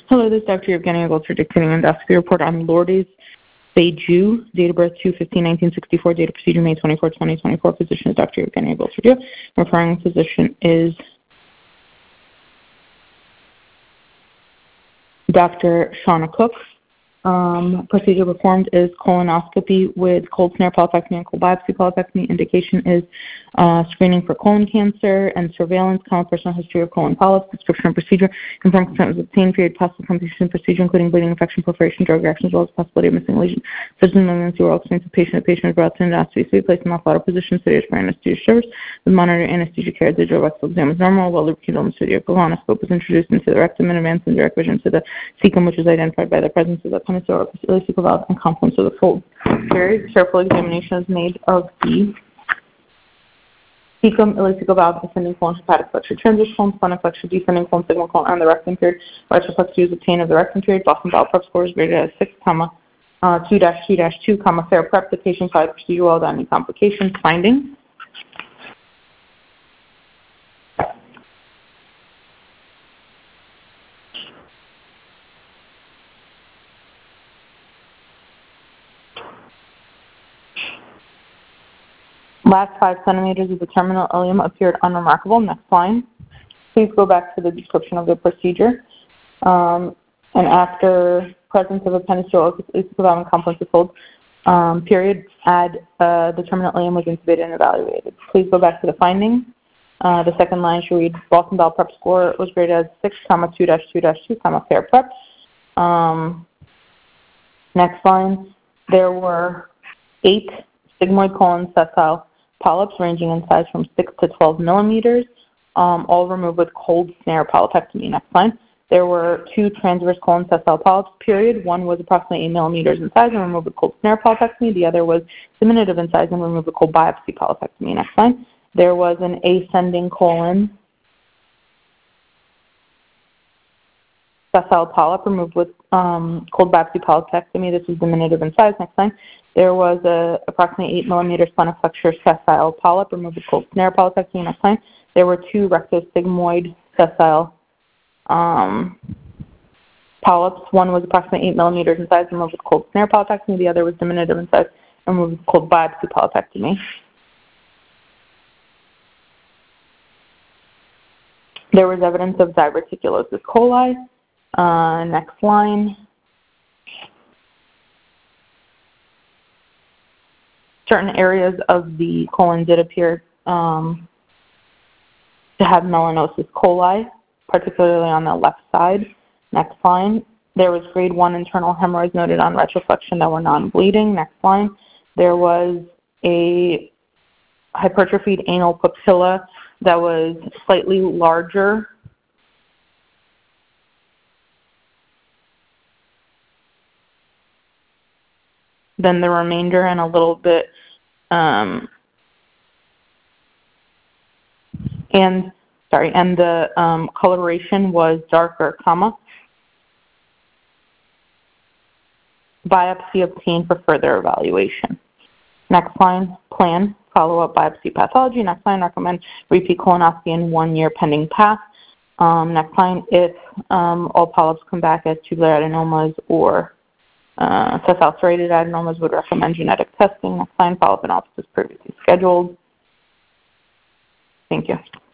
Hello, this is Dr. Evgenia Goldster dictating endoscopy report on Lourdes Beju, date of birth 2/15/1964, date of procedure May 24, 2024. Physician is Dr. Evgenia Goldster. Referring physician is Dr. Shauna Cook. Procedure performed is colonoscopy with cold snare polypectomy and cold biopsy polypectomy. Indication is screening for colon cancer and surveillance, personal history of colon polyps, description of procedure, confirmed consent was obtained, period, possible complication procedure, including bleeding, infection, perforation, drug reactions, as well as possibility of missing lesion. Such as malignancy or experience of patient is brought to endoscopy, so placed in off-lateral position, studied for anesthesia service, with monitor anesthesia care. Digital rectal exam is normal, while lubricated on the studio colonoscope was introduced into the rectum and advanced in direct vision to the cecum, which is identified by the presence of the penicillin ileocecal valve and confluence of the fold. Very careful examination is made of the cecum, ileocecal valve, ascending colon, hepatic flexure, transverse colon, splenic flexure, descending colon, sigmoid colon, and the rectum period. Retroflexia is obtained of the rectum period. Boston bowel prep score is graded as 6, 2-2-2, fair prep. The patient side procedure well done. Any complications? Findings. Last 5 centimeters of the terminal ileum appeared unremarkable. Next line. Please go back to the description of the procedure. And after presence of a penicillin ileocecal valve and confluence of fold, period, add the terminal ileum was intubated and evaluated. Please go back to the findings. The second line should read Boston bowel prep score was graded as 6, 2-2-2, fair prep. Next line. There were 8 sigmoid colon sessile polyps ranging in size from 6 to 12 millimeters, all removed with cold snare polypectomy. Next line. There were 2 transverse colon sessile polyps, period. One was approximately 8 millimeters in size and removed with cold snare polypectomy. The other was diminutive in size and removed with cold biopsy polypectomy. Next line. There was an ascending colon sessile polyp removed with cold biopsy polypectomy. This is diminutive in size. Next line. There was a approximately 8 millimeter splenic flexure sessile polyp removed with cold snare polypectomy. Next line. There were 2 rectosigmoid sessile polyps. One was approximately 8 millimeters in size and removed with cold snare polypectomy. The other was diminutive in size and removed with cold biopsy polypectomy. There was evidence of diverticulosis coli. Next line. Certain areas of the colon did appear to have melanosis coli, particularly on the left side. Next line. There was grade 1 internal hemorrhoids noted on retroflexion that were non-bleeding. Next line. There was a hypertrophied anal papilla that was slightly larger than the remainder and a little bit and the coloration was darker, biopsy obtained for further evaluation. Next line, plan, follow-up biopsy pathology. Next line, recommend repeat colonoscopy in 1 year pending path. Next line, if all polyps come back as tubular adenomas or sessile serrated adenomas, would recommend genetic testing. Next line, follow-up analysis previously scheduled. Thank you.